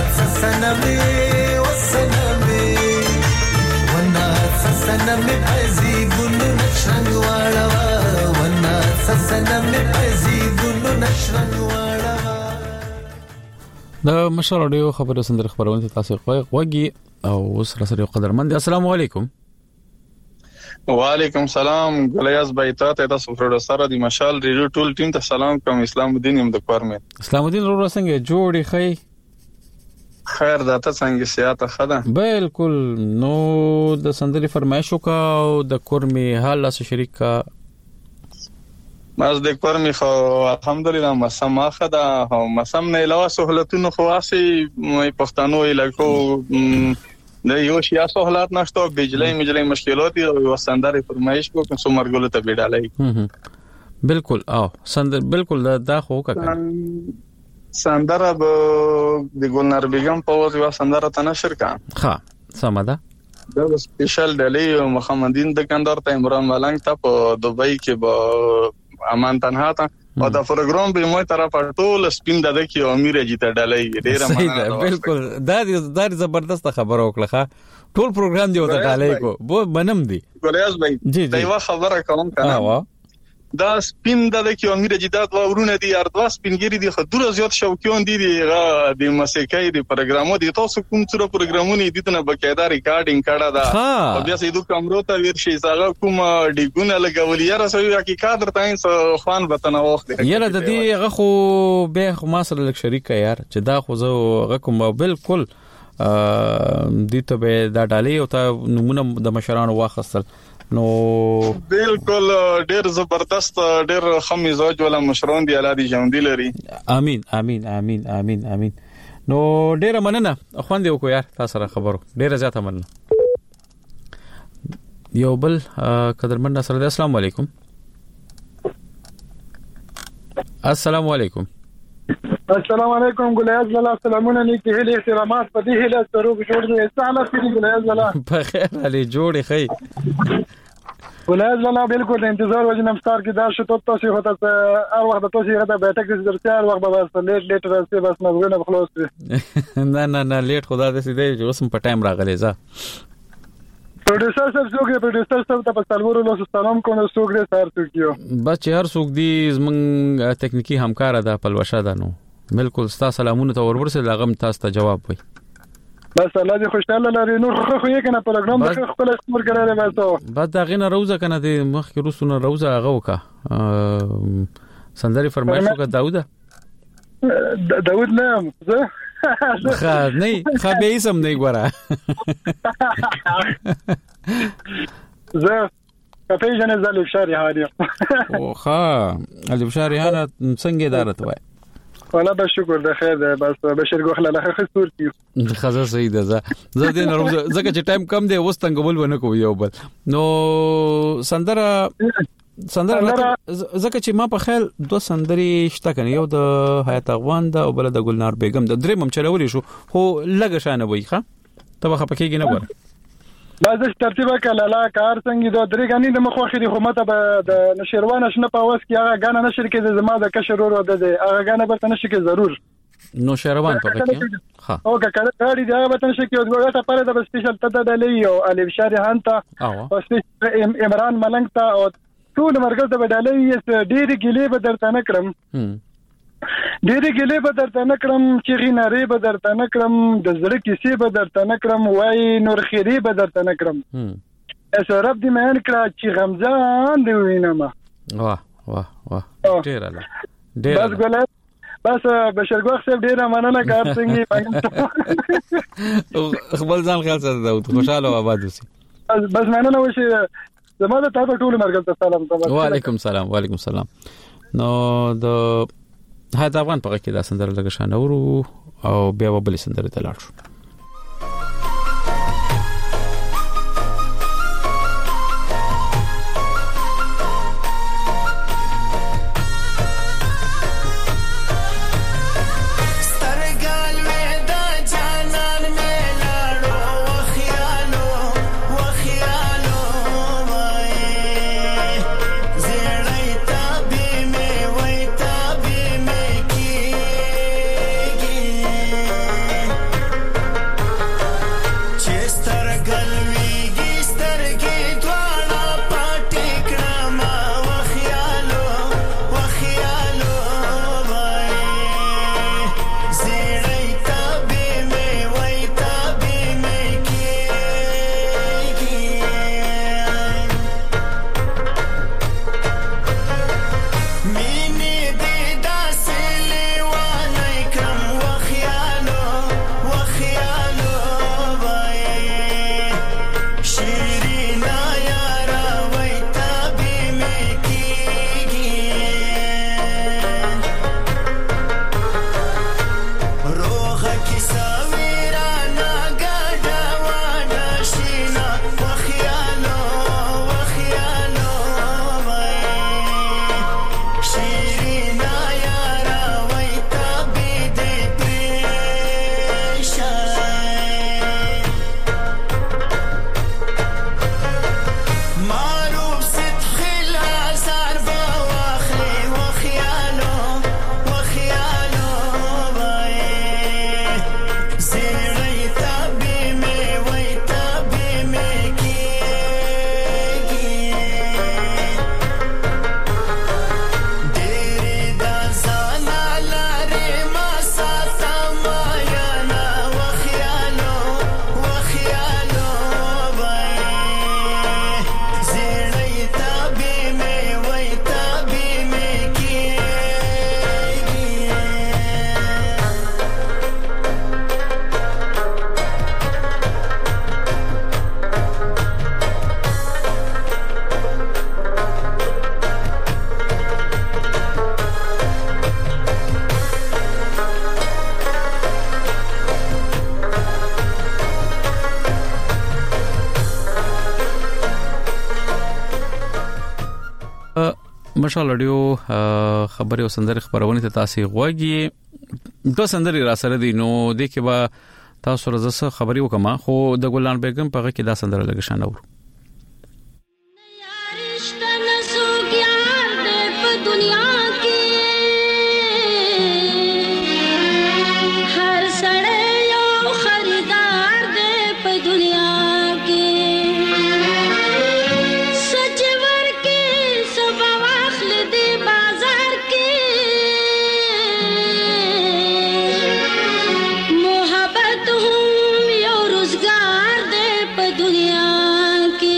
سنمي وسنمي ونا سنمي د مشر اډیو خبره سندره خبرونه تاسو وګي او سره سره قدرمن السلام علیکم. وعلیکم سلام ګلیاس بایتا ته تاسو پروډوسر دی مشال ریډیو ټول ټیم ته سلام کوم. اسلام الدین یم د کورمه. اسلام الدین ورو څنګه جوړی خی خیر داته څنګه سیاته خدا بالکل. نو د سندري فرمایشو کا او د کورمه حال سره شریک کا ماز د کورمه خو الحمدلله مسم اخدا او مسم نه علاوه سہولتونو خواصي مې پښتنو علاقو د یو شیا سہولت نشته بجلی مجلی مشکلات او سندره فرمایش کو کوم مرګلو ته بیډالای بالکل او سندر بالکل دا, دا خو کا سندره د ګلنار بیگم په واسه سندره ته نشر کا ها سمدا دا سپیشل ډلی محمدین دکاندار ته عمران ملنګ ته په دوبۍ کې به امان تنها ته او دا پروګرام به مو طرف ټول سپین د کی امیر جیته ډلای ډیره مننه. بالکل دا دا زبردست خبر وکړه ټول پروګرام دی وته ډلای کو بو منم دی ګلیاس بھائی دا یو خبره کوم کنه دا سپین د کی امیر جیته دا ورونه دي ارتوا سپینګری دي خدوره زیات شوکیون دي د موسیقي دی پروګرامو دي تاسو کوم څه پروګرامونه دي ته بقاعده ریکارډینګ کړه دا او بیا سې دوه کمرو ته ورشي زغه کوم ډیګونه لګولیا رسوي کی کادر تاینس خوان وطن وخت یاره د دې هغه خو به خو ما سره لک شریک یار چې دا خو زه هغه کوم بالکل دې ته به دا ډالې او ته نمونه د مشرانو واخستل نو بالکل ډیر زبردست ډیر خمیزاج ولا مشرون دی الله دې ژوندۍ لري. امين امين امين امين امين. نو ډیر مننه خوان دی وکړ یار تاسو سره خبرو ډیر زیاته مننه. یو بل قدرمن سره السلام علیکم. السلام علیکم. السلام علیکم ګلیاز لاله سلامونه نیکی هلي احترامات په دې هله سره جوړ دې سلام سړي ګلیاز لاله په خیر علي جوړې خي ګلیاز لاله بالکل انتظار وجنم ستار کې دا شته تاسو هوته هر وخت تاسو هغه د بیٹک د درته هر وخت به بس لیټ لیټ راځي بس مزګونه خلاص نه نه نه لیټ خدا دې سي دی اوس په ټایم راغلی ځه پروډوسر صاحب څوک پروډوسر صاحب ته په سلوورو لاسو سلام کوم څوک دې سار څوکیو بس هر څوک دې زمنګ ټکنیکی همکار ده پلوشه ده نو بالکل ستا سلامونه ته ورورسه لغم تاسو ته جواب وای بس الله دې خوشاله لري نور خو یې کنه پروګرام د خپل استعمال کړل بس بعد دا غینه روزه کنه د مخ کې روسونه روزه هغه وکا سندري فرمایش وکړه داوود داوود نه زه خا نه خا به اسم نه ګوره زه کفي جن زل بشاري هاني او خا علي بشاري هانه څنګه اداره وای والله به شکر ده خیر ده بس بشیر ګوخله له خسور کیو خزه صحیح ده زه زه دې نو زکه چې ټایم کم دی اوس څنګه بول ونه کوی یو بل نو سندره سندره زکه چې ما په خیال دوه سندري شته کنه یو د حیات اغوان ده او بل د ګلنار بیگم د درې مم چلولې شو خو لګ شانه وای ښه ته خه پکېږي نه ور باز ترتیبه کله لا کار څنګه دوه درې غنی د مخوخي د حکومت به د نشروان شنه په واس کې هغه غانه نشر کې زما د کشر ورو ده هغه غانه به نشر کې ضرور نو شروان په کې ها او کله کړي دا به نشر کې دوه ته پر د سپیشل ته د لې او الف شاری هانتا او عمران ملنګ ته او ټول مرګ ته بدلې ډېری ګلې به درته نه کړم ډېری ګلې به درته نه کړم چې غیناري به درته نه کړم د زړه کیسې به درته نه کړم وای نور خیری به درته نه کړم اس رب دې مېن کړه چې غمزان دی وینم واه واه واه ډېر الله ډېر بس ګل بس بشرګوخ صاحب ډېر مننه کار څنګه خپل ځان خیال سره داوود خوشاله آباد اوسې بس مننه وشي زموږ ته ټول مرګ ته سلام وعلیکم سلام وعلیکم سلام نو د هدا افغان په کې دا سندره لګ شانه ورو او بیا وبل سندره ته لاړ شو مشال اډیو خبري او سندري خبرونه ته تاسو غوږی دو سندري را سره دي نو د کې با تاسو راځه خبري وکما خو د ګلان بیگم په کې دا سندره لګښان اور दुनिया के हर सड़े यो खरीदार दे पे दुनिया के सजवर के सब वाखल दे बाजार के मोहब्बत हूँ यो रोजगार दे पे दुनिया के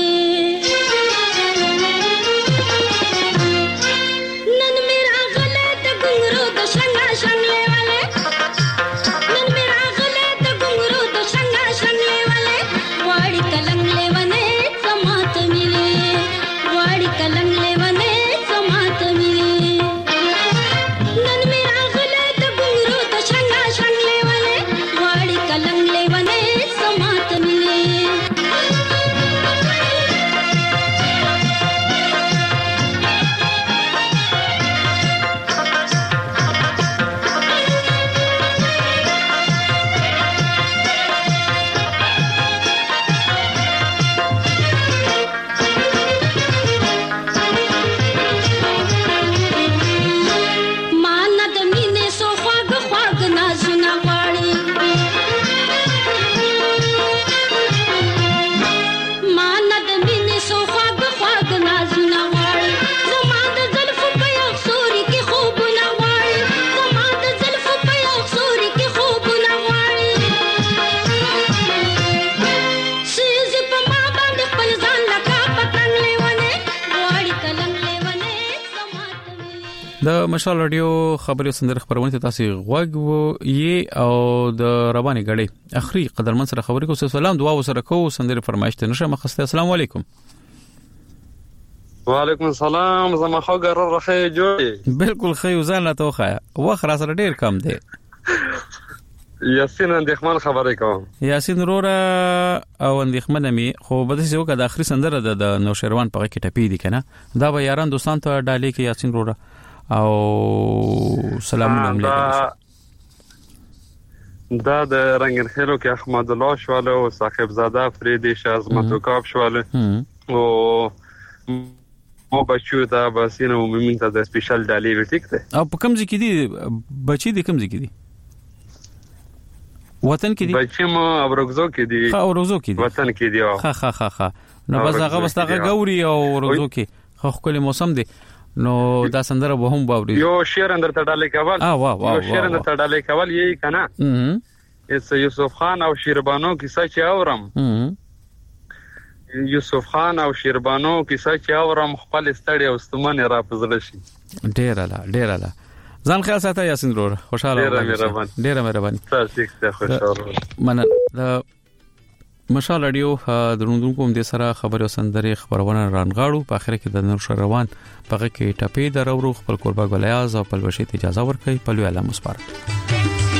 د مشال رادیو خبري سندر خبرونه تاسو غوږ یې او د رواني غړي اخري قدرمن سره خبرې کو سلام دعا وسره کو سندر فرمایش ته نشه مخسته السلام علیکم وعلیکم السلام زما خو ګر راخه جوړي بالکل خو ځان لا توخه وخت را سره ډیر کم دی یاسین اندخمن خبرې کوم یاسین رورا او اندخمن می خو بده څه وکړه د اخري سندره د نوشروان په کې ټپی دي کنه دا به یاران دوستان ته ډالې کې یاسین رورا او سلامونه علیکم دا د رنگین خیلو کې احمد الله شواله او صاحب زاده فریدی شازمت وکاب شواله او مو بچو دا بسینه مومن ته د سپیشل ډالې ورټیک ته او په کوم ځکه دي بچی دي کوم ځکه دي وطن کې دي بچی مو ابروزو کې دي ها ابروزو کې دي وطن کې دي ها ها ها ها نو بس هغه واستغه ګوري او ابروزو کې خو خپل موسم دي نو دا سندره به هم باوري یو شعر اندر ته ډالې کول اه واه واه یو شعر اندر ته ډالې کول یی کنه ام اس یوسف خان او شیربانو کیسه چې اورم ام یوسف خان او شیربانو کیسه چې اورم خپل ستړي او ستمنه را پزړ شي ډیر الا ډیر الا ځان خیال ساته یاسین رور خوشاله ډیر مهرباني ډیر مهرباني تاسو ته خوشاله من د مشال رادیو درونډون کوم د سره خبرو سندري خبرونه رانغاړو په اخر کې د نور شروان په کې ټپې درورو خپل قربا ګلیاز او په لوشي اجازه ورکړي په لوی علامه سپارت